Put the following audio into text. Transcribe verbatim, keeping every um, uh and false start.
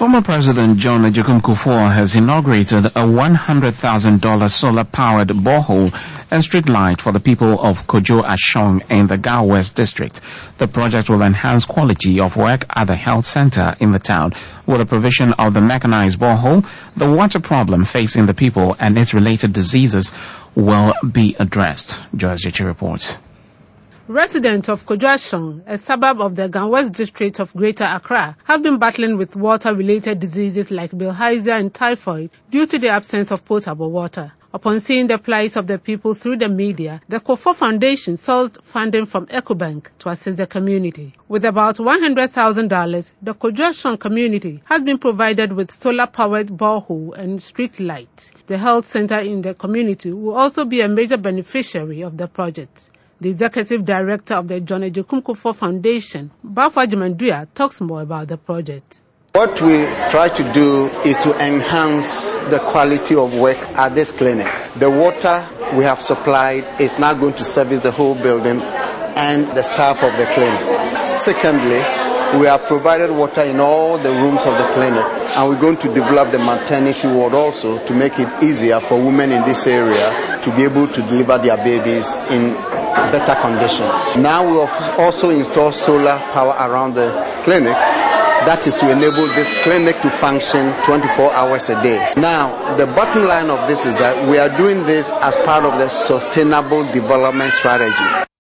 Former President John Agyekum Kufuor has inaugurated a one hundred thousand dollars solar-powered borehole and street light for the people of Kojo Ashong in the Gao West district. The project will enhance quality of work at the health center in the town. With the provision of the mechanized borehole, the water problem facing the people and its related diseases will be addressed. Joyce Jechi reports. Residents of Kojo Ashong, a suburb of the Gao West district of Greater Accra, have been battling with water-related diseases like bilharzia and typhoid due to the absence of potable water. Upon seeing the plight of the people through the media, the Kufuor Foundation sought funding from EcoBank to assist the community. With about one hundred thousand dollars, the Kojo Ashong community has been provided with solar-powered borehole and street lights. The health center in the community will also be a major beneficiary of the project. The executive director of the John Agyekum Kufuor Foundation, Bafo Adjumandua, talks more about the project. What we try to do is to enhance the quality of work at this clinic. The water we have supplied is now going to service the whole building and the staff of the clinic. Secondly, we have provided water in all the rooms of the clinic, and we're going to develop the maternity ward also to make it easier for women in this area to be able to deliver their babies in better conditions. Now we also install solar power around the clinic. That is to enable this clinic to function twenty-four hours a day. Now, the bottom line of this is that we are doing this as part of the sustainable development strategy.